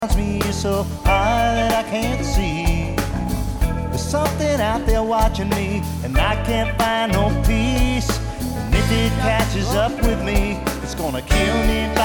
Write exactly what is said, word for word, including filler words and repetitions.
me so high that I can't see. There's something out there watching me, and I can't find no peace. And if it catches up with me, it's gonna kill me.